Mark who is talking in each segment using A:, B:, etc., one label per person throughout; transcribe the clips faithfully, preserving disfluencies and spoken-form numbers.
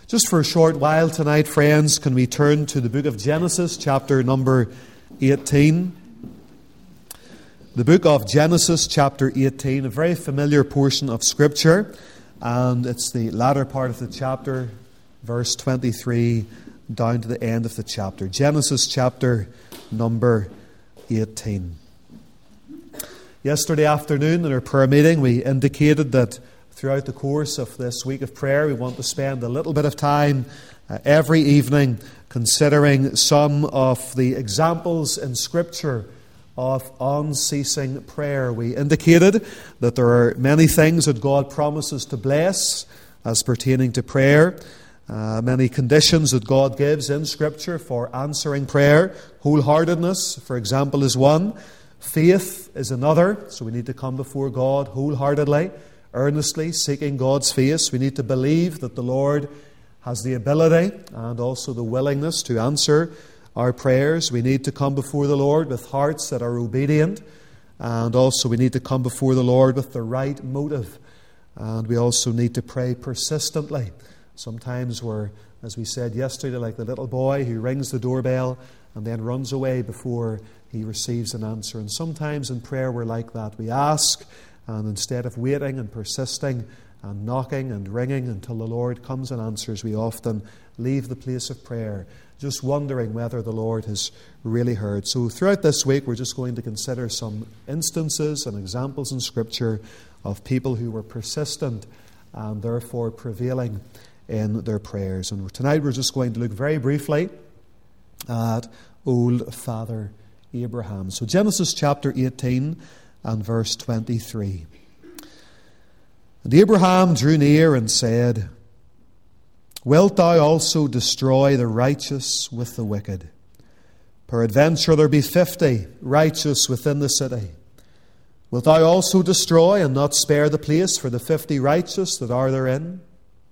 A: Just for a short while tonight, friends, can we turn to the book of Genesis, chapter number eighteen. The book of Genesis, chapter eighteen, a very familiar portion of Scripture, and it's the latter part of the chapter, verse twenty-three, down to the end of the chapter. Genesis, chapter number eighteen. Yesterday afternoon in our prayer meeting, we indicated that throughout the course of this week of prayer, we want to spend a little bit of time uh, every evening considering some of the examples in Scripture of unceasing prayer. We indicated that there are many things that God promises to bless as pertaining to prayer, uh, many conditions that God gives in Scripture for answering prayer. Wholeheartedness, for example, is one. Faith is another, so we need to come before God wholeheartedly, earnestly seeking God's face. We need to believe that the Lord has the ability and also the willingness to answer our prayers. We need to come before the Lord with hearts that are obedient, and also we need to come before the Lord with the right motive. And we also need to pray persistently. Sometimes we're, as we said yesterday, like the little boy who rings the doorbell and then runs away before he receives an answer. And sometimes in prayer we're like that. We ask, and instead of waiting and persisting and knocking and ringing until the Lord comes and answers, we often leave the place of prayer just wondering whether the Lord has really heard. So throughout this week we're just going to consider some instances and examples in Scripture of people who were persistent and therefore prevailing in their prayers. And tonight we're just going to look very briefly at old Father Abraham. So Genesis chapter eighteen and verse twenty-three. And Abraham drew near and said, Wilt thou also destroy the righteous with the wicked? Peradventure there be fifty righteous within the city. Wilt thou also destroy and not spare the place for the fifty righteous that are therein?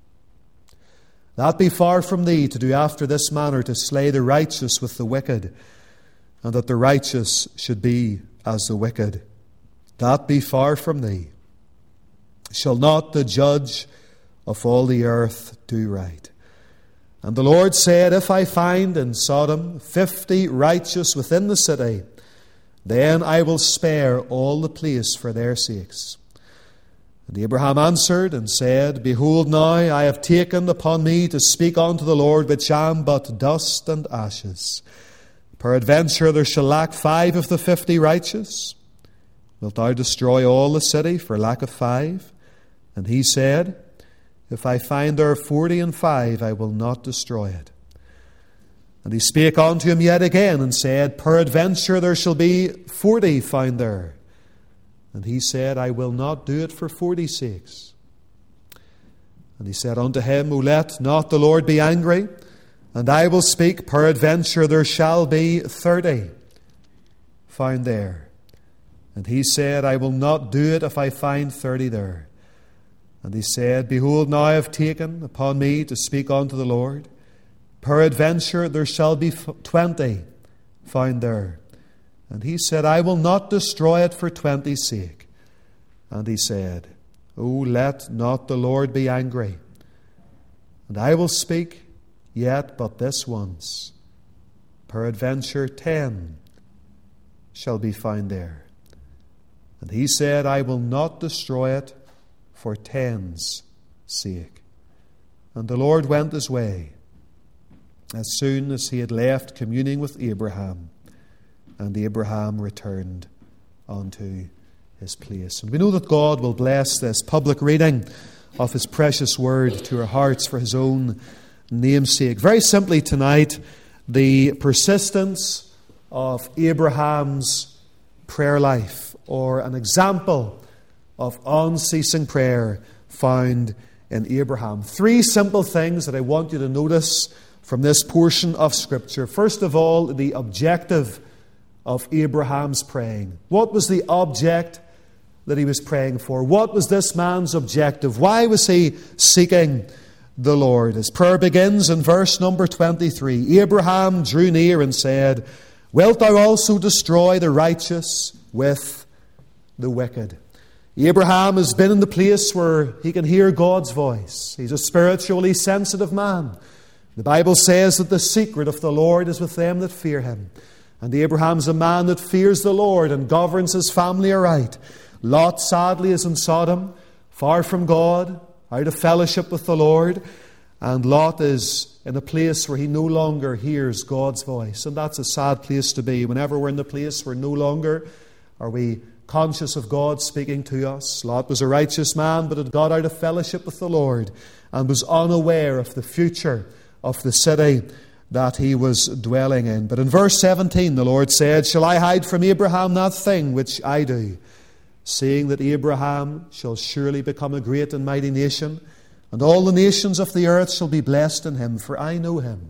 A: That be far from thee to do after this manner, to slay the righteous with the wicked, and that the righteous should be as the wicked. That be far from thee. Shall not the judge of all the earth do right? And the Lord said, If I find in Sodom fifty righteous within the city, then I will spare all the place for their sakes. And Abraham answered and said, Behold, now I have taken upon me to speak unto the Lord, which am but dust and ashes. Peradventure there shall lack five of the fifty righteous. Wilt thou destroy all the city for lack of five? And he said, If I find there forty and five, I will not destroy it. And he spake unto him yet again, and said, Peradventure there shall be forty found there. And he said, I will not do it for forty's sakes. And he said unto him, O let not the Lord be angry, and I will speak, peradventure there shall be thirty found there. And he said, I will not do it if I find thirty there. And he said, Behold, now I have taken upon me to speak unto the Lord. Peradventure there shall be twenty found there. And he said, I will not destroy it for twenty's sake. And he said, O let not the Lord be angry, and I will speak yet but this once. Peradventure ten shall be found there. And he said, I will not destroy it for ten's sake. And the Lord went his way as soon as he had left communing with Abraham. And Abraham returned unto his place. And we know that God will bless this public reading of his precious word to our hearts for his own namesake. Very simply tonight, the persistence of Abraham's prayer life, or an example of unceasing prayer found in Abraham. Three simple things that I want you to notice from this portion of Scripture. First of all, the objective of Abraham's praying. What was the object that he was praying for? What was this man's objective? Why was he seeking the Lord? His prayer begins in verse number twenty-three. Abraham drew near and said, Wilt thou also destroy the righteous with the wicked? Abraham has been in the place where he can hear God's voice. He's a spiritually sensitive man. The Bible says that the secret of the Lord is with them that fear him. And Abraham's a man that fears the Lord and governs his family aright. Lot, sadly, is in Sodom, far from God, out of fellowship with the Lord. And Lot is in a place where he no longer hears God's voice. And that's a sad place to be. Whenever we're in the place where no longer are we conscious of God speaking to us. Lot was a righteous man, but had got out of fellowship with the Lord and was unaware of the future of the city that he was dwelling in. But in verse seventeen, the Lord said, "Shall I hide from Abraham that thing which I do, seeing that Abraham shall surely become a great and mighty nation, and all the nations of the earth shall be blessed in him? For I know him,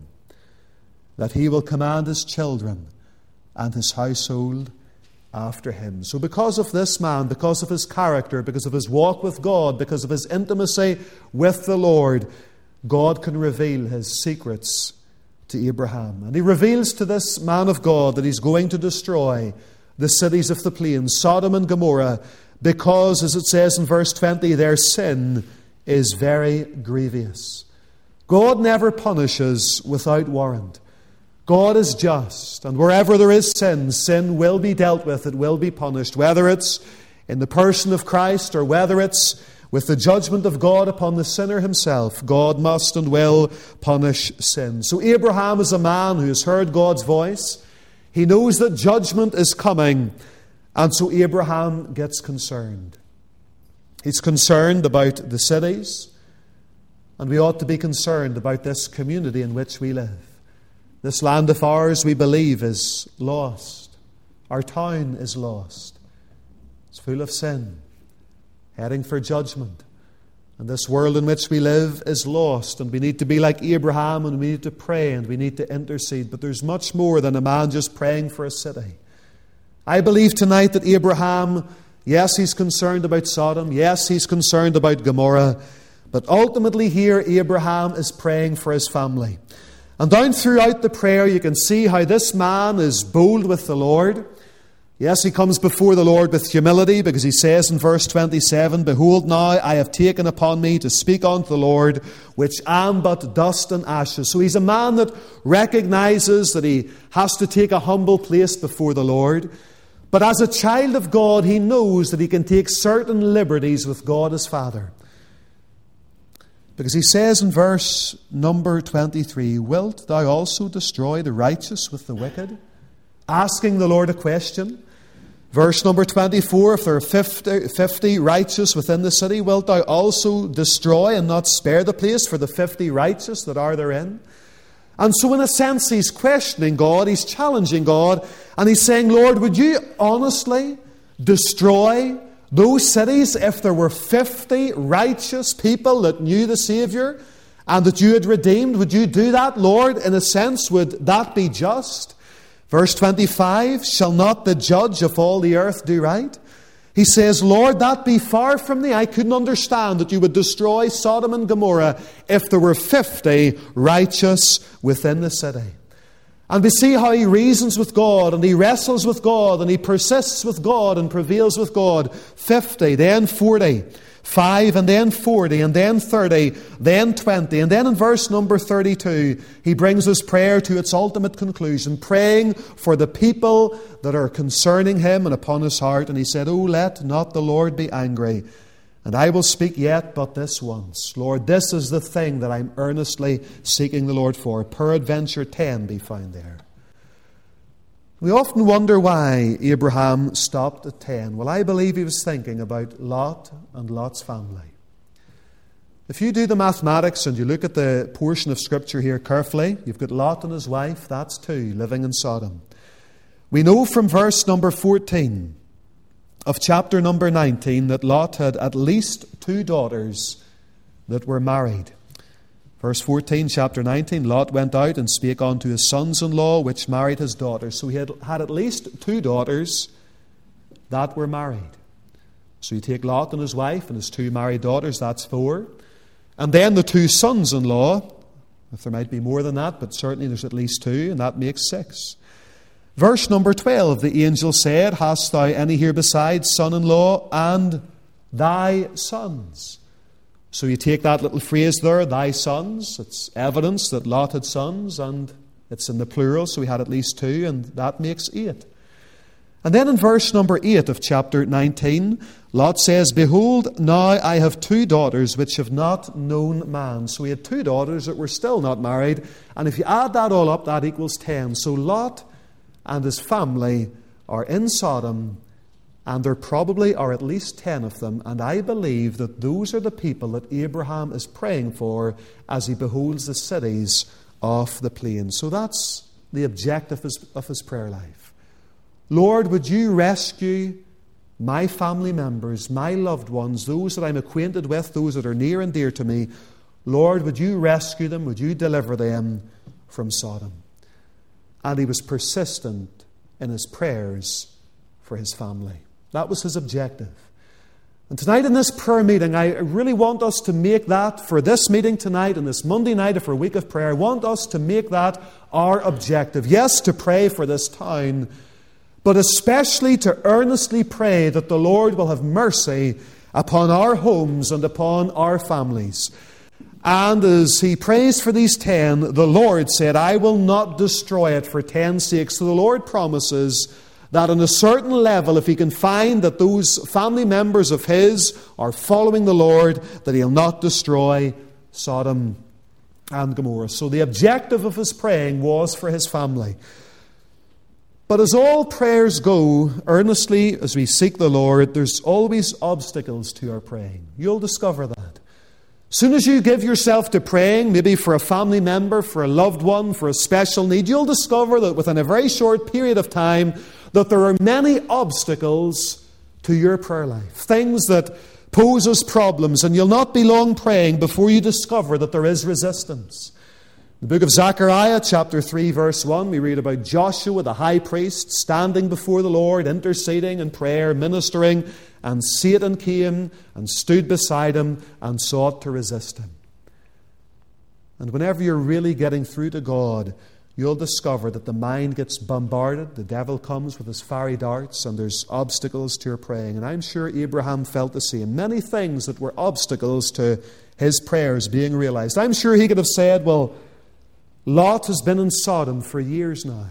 A: that he will command his children and his household after him." So because of this man, because of his character, because of his walk with God, because of his intimacy with the Lord, God can reveal his secrets to Abraham. And he reveals to this man of God that he's going to destroy the cities of the plains, Sodom and Gomorrah, because, as it says in verse twenty, their sin is very grievous. God never punishes without warrant. God is just, and wherever there is sin, sin will be dealt with, it will be punished, whether it's in the person of Christ or whether it's with the judgment of God upon the sinner himself. God must and will punish sin. So Abraham is a man who has heard God's voice. He knows that judgment is coming, and so Abraham gets concerned. He's concerned about the cities, and we ought to be concerned about this community in which we live. This land of ours, we believe, is lost. Our town is lost. It's full of sin, heading for judgment. And this world in which we live is lost, and we need to be like Abraham, and we need to pray, and we need to intercede. But there's much more than a man just praying for a city. I believe tonight that Abraham, yes, he's concerned about Sodom. Yes, he's concerned about Gomorrah. But ultimately here, Abraham is praying for his family. And down throughout the prayer, you can see how this man is bold with the Lord. Yes, he comes before the Lord with humility, because he says in verse twenty-seven, "Behold, now I have taken upon me to speak unto the Lord, which am but dust and ashes." So he's a man that recognizes that he has to take a humble place before the Lord. But as a child of God, he knows that he can take certain liberties with God as Father. Because he says in verse number twenty-three, "Wilt thou also destroy the righteous with the wicked?" Asking the Lord a question. Verse number twenty-four, "If there are fifty, fifty righteous within the city, wilt thou also destroy and not spare the place for the fifty righteous that are therein?" And so in a sense, he's questioning God, he's challenging God, and he's saying, "Lord, would you honestly destroy those cities if there were fifty righteous people that knew the Savior and that you had redeemed? Would you do that, Lord? In a sense, would that be just?" Verse twenty-five, "Shall not the judge of all the earth do right?" He says, "Lord, that be far from thee. I couldn't understand that you would destroy Sodom and Gomorrah if there were fifty righteous within the city." And we see how he reasons with God, and he wrestles with God, and he persists with God and prevails with God. Fifty, then forty, five, and then forty, and then thirty, then twenty. And then in verse number thirty-two, he brings his prayer to its ultimate conclusion, praying for the people that are concerning him and upon his heart. And he said, "O let not the Lord be angry, and I will speak yet but this once. Lord, this is the thing that I'm earnestly seeking the Lord for. Peradventure ten be found there." We often wonder why Abraham stopped at ten. Well, I believe he was thinking about Lot and Lot's family. If you do the mathematics and you look at the portion of Scripture here carefully, you've got Lot and his wife, that's two, living in Sodom. We know from verse number fourteen of chapter number nineteen that Lot had at least two daughters that were married. Verse fourteen, chapter nineteen, "Lot went out and spake unto his sons-in-law, which married his daughters." So he had had at least two daughters that were married. So you take Lot and his wife and his two married daughters, that's four. And then the two sons-in-law, if there might be more than that, but certainly there's at least two, and that makes six. Verse number twelve, "The angel said, Hast thou any here besides son-in-law and thy sons. So you take that little phrase there, thy sons. It's evidence that Lot had sons, and it's in the plural, so he had at least two, and that makes eight. And then in verse number eight of chapter nineteen, Lot says, Behold, now I have two daughters which have not known man. So he had two daughters that were still not married. And if you add that all up, that equals ten. So Lot and his family are in Sodom, and there probably are at least ten of them. And I believe that those are the people that Abraham is praying for as he beholds the cities of the plain. So that's the objective of his, of his prayer life. Lord, would you rescue my family members, my loved ones, those that I'm acquainted with, those that are near and dear to me. Lord, would you rescue them? Would you deliver them from Sodom? And he was persistent in his prayers for his family. That was his objective. And tonight in this prayer meeting, I really want us to make that, for this meeting tonight and this Monday night of our week of prayer, I want us to make that our objective. Yes, to pray for this town, but especially to earnestly pray that the Lord will have mercy upon our homes and upon our families. And as he prays for these ten, the Lord said, I will not destroy it for ten's sake. So the Lord promises that on a certain level, if he can find that those family members of his are following the Lord, that he'll not destroy Sodom and Gomorrah. So the objective of his praying was for his family. But as all prayers go, earnestly as we seek the Lord, there's always obstacles to our praying. You'll discover that. As soon as you give yourself to praying, maybe for a family member, for a loved one, for a special need, you'll discover that within a very short period of time, that there are many obstacles to your prayer life. Things that pose us problems, and you'll not be long praying before you discover that there is resistance. The book of Zechariah, chapter three, verse one, we read about Joshua, the high priest, standing before the Lord, interceding in prayer, ministering, and Satan came and stood beside him and sought to resist him. And whenever you're really getting through to God, you'll discover that the mind gets bombarded, the devil comes with his fiery darts, and there's obstacles to your praying. And I'm sure Abraham felt the same. Many things that were obstacles to his prayers being realized. I'm sure he could have said, well, Lot has been in Sodom for years now.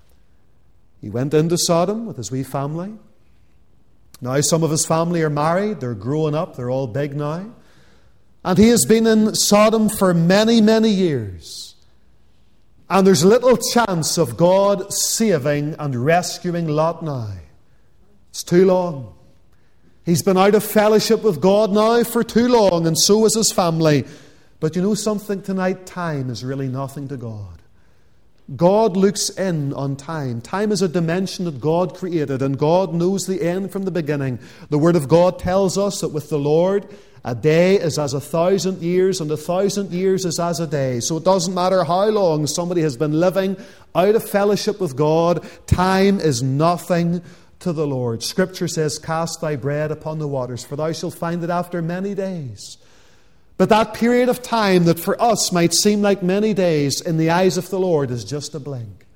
A: He went into Sodom with his wee family. Now some of his family are married, they're growing up, they're all big now. And he has been in Sodom for many, many years. And there's little chance of God saving and rescuing Lot now. It's too long. He's been out of fellowship with God now for too long, and so is his family. But you know something tonight? Time is really nothing to God. God looks in on time. Time is a dimension that God created, and God knows the end from the beginning. The Word of God tells us that with the Lord, a day is as a thousand years, and a thousand years is as a day. So it doesn't matter how long somebody has been living out of fellowship with God, time is nothing to the Lord. Scripture says, cast thy bread upon the waters, for thou shalt find it after many days. But that period of time that for us might seem like many days, in the eyes of the Lord is just a blink.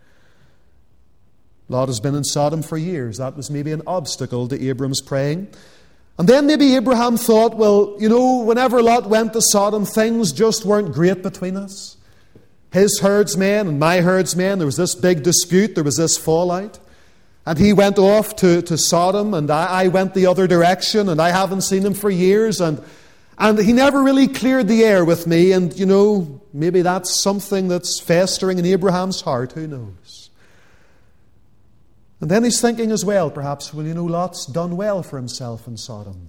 A: Lot has been in Sodom for years. That was maybe an obstacle to Abram's praying. And then maybe Abraham thought, well, you know, whenever Lot went to Sodom, things just weren't great between us. His herdsmen and my herdsmen, there was this big dispute, there was this fallout. And he went off to, to Sodom, and I, I went the other direction, and I haven't seen him for years, and And he never really cleared the air with me. And, you know, maybe that's something that's festering in Abraham's heart. Who knows? And then he's thinking as well, perhaps, well, you know, Lot's done well for himself in Sodom.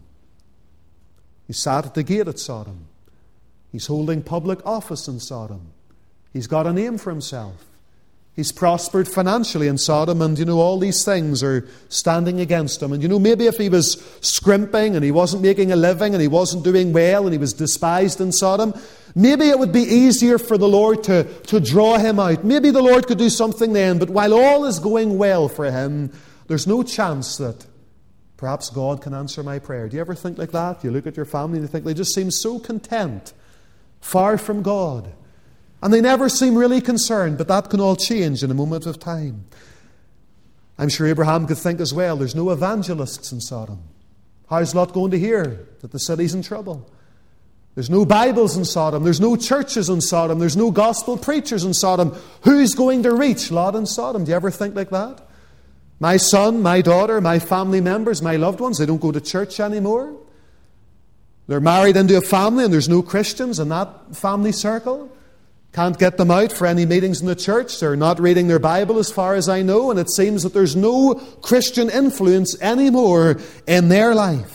A: He sat at the gate at Sodom. He's holding public office in Sodom. He's got a name for himself. He's prospered financially in Sodom, and, you know, all these things are standing against him. And, you know, maybe if he was scrimping and he wasn't making a living and he wasn't doing well and he was despised in Sodom, maybe it would be easier for the Lord to, to draw him out. Maybe the Lord could do something then. But while all is going well for him, there's no chance that perhaps God can answer my prayer. Do you ever think like that? You look at your family and you think they just seem so content, far from God. And they never seem really concerned, but that can all change in a moment of time. I'm sure Abraham could think as well, there's no evangelists in Sodom. How's Lot going to hear that the city's in trouble? There's no Bibles in Sodom. There's no churches in Sodom. There's no gospel preachers in Sodom. Who's going to reach Lot in Sodom? Do you ever think like that? My son, my daughter, my family members, my loved ones, they don't go to church anymore. They're married into a family and there's no Christians in that family circle. Can't get them out for any meetings in the church. They're not reading their Bible as far as I know. And it seems that there's no Christian influence anymore in their life.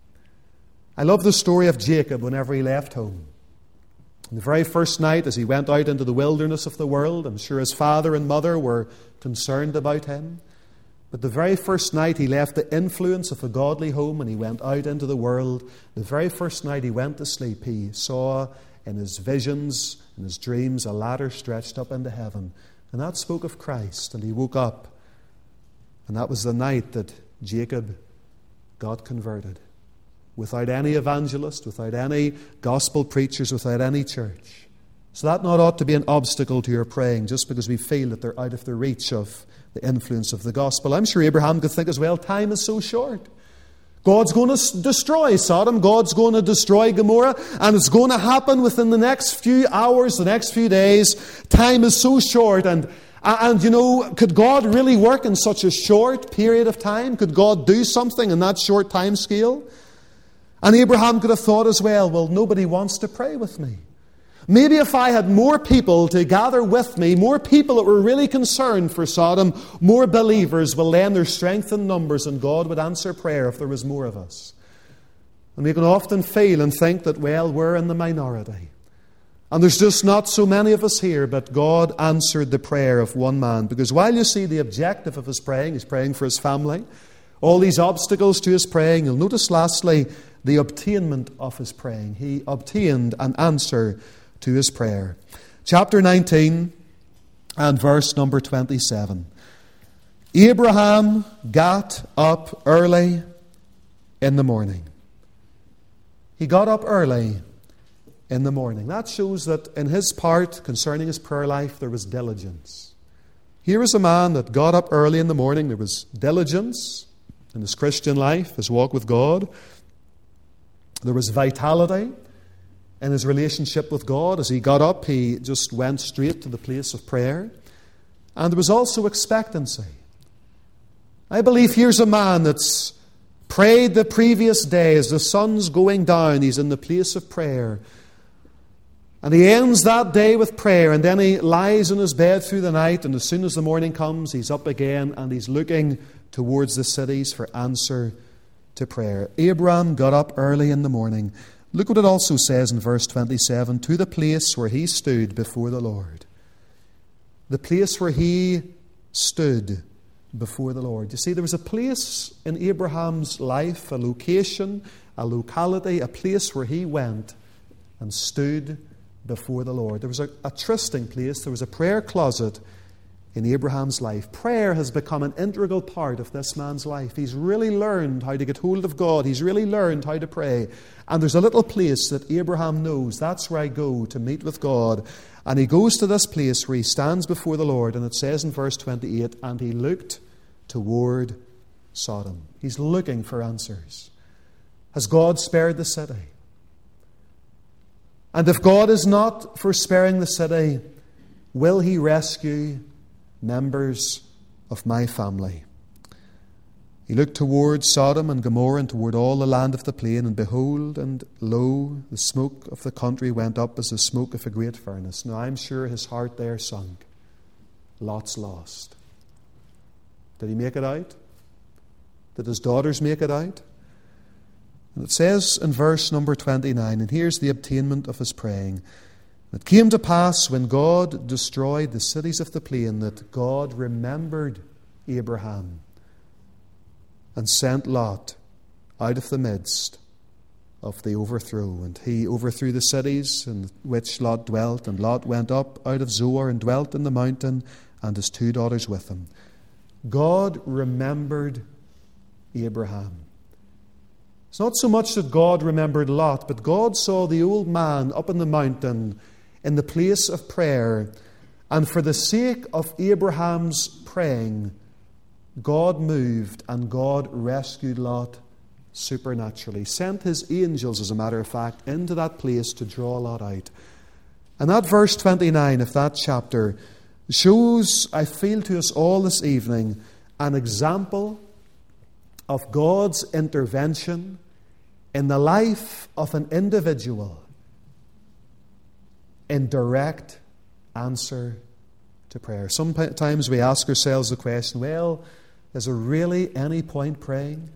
A: I love the story of Jacob whenever he left home. The very first night as he went out into the wilderness of the world, I'm sure his father and mother were concerned about him. But the very first night he left the influence of a godly home and he went out into the world. The very first night he went to sleep, he saw in his visions, in his dreams, a ladder stretched up into heaven. And that spoke of Christ. And he woke up. And that was the night that Jacob got converted. Without any evangelist, without any gospel preachers, without any church. So that not ought to be an obstacle to your praying just because we feel that they're out of the reach of the influence of the gospel. I'm sure Abraham could think as well, time is so short. God's going to destroy Sodom. God's going to destroy Gomorrah. And it's going to happen within the next few hours, the next few days. Time is so short. And, and you know, could God really work in such a short period of time? Could God do something in that short time scale? And Abraham could have thought as well, well, nobody wants to pray with me. Maybe if I had more people to gather with me, more people that were really concerned for Sodom, more believers will lend their strength in numbers and God would answer prayer if there was more of us. And we can often feel and think that, well, we're in the minority. And there's just not so many of us here, but God answered the prayer of one man. Because while you see the objective of his praying, he's praying for his family, all these obstacles to his praying, you'll notice lastly, the obtainment of his praying. He obtained an answer to his prayer. Chapter nineteen and verse number twenty-seven. Abraham got up early in the morning. He got up early in the morning. That shows that in his part concerning his prayer life there was diligence. Here is a man that got up early in the morning. There was diligence in his Christian life, his walk with God. There was vitality in his relationship with God. As he got up, he just went straight to the place of prayer. And there was also expectancy. I believe here's a man that's prayed the previous day. As the sun's going down, he's in the place of prayer. And he ends that day with prayer, and then he lies in his bed through the night, and as soon as the morning comes, he's up again, and he's looking towards the cities for answer to prayer. Abraham got up early in the morning. Look what it also says in verse twenty-seven, to the place where he stood before the Lord. The place where he stood before the Lord. You see, there was a place in Abraham's life, a location, a locality, a place where he went and stood before the Lord. There was a, a trysting place, there was a prayer closet in Abraham's life. Prayer has become an integral part of this man's life. He's really learned how to get hold of God. He's really learned how to pray. And there's a little place that Abraham knows, that's where I go to meet with God. And he goes to this place where he stands before the Lord, and it says in verse twenty-eight, and he looked toward Sodom. He's looking for answers. Has God spared the city? And if God is not for sparing the city, will he rescue members of my family? He looked toward Sodom and Gomorrah and toward all the land of the plain, and behold, and lo, the smoke of the country went up as the smoke of a great furnace. Now I'm sure his heart there sunk. Lot's lost. Did he make it out? Did his daughters make it out? And it says in verse number twenty-nine, and here's the obtainment of his praying. It came to pass when God destroyed the cities of the plain that God remembered Abraham and sent Lot out of the midst of the overthrow. And he overthrew the cities in which Lot dwelt. And Lot went up out of Zoar and dwelt in the mountain, and his two daughters with him. God remembered Abraham. It's not so much that God remembered Lot, but God saw the old man up in the mountain in the place of prayer. And for the sake of Abraham's praying, God moved and God rescued Lot supernaturally. Sent his angels, as a matter of fact, into that place to draw Lot out. And that verse twenty-nine of that chapter shows, I feel, to us all this evening, an example of God's intervention in the life of an individual in direct answer to prayer. Sometimes we ask ourselves the question, well, is there really any point praying?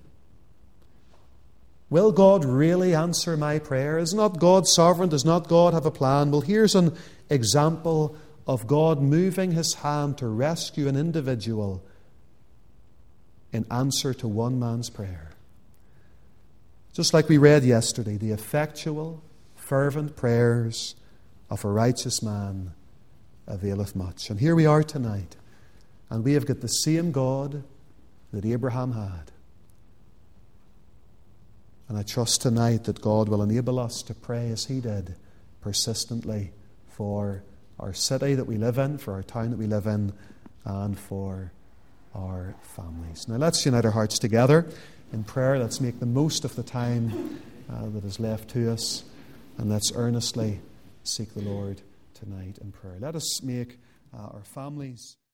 A: Will God really answer my prayer? Is not God sovereign? Does not God have a plan? Well, here's an example of God moving his hand to rescue an individual in answer to one man's prayer. Just like we read yesterday, the effectual, fervent prayers of a righteous man availeth much. And here we are tonight, and we have got the same God that Abraham had. And I trust tonight that God will enable us to pray as he did, persistently, for our city that we live in, for our town that we live in, and for our families. Now let's unite our hearts together in prayer. Let's make the most of the time uh, that is left to us, and let's earnestly seek the Lord tonight in prayer. Let us make uh, our families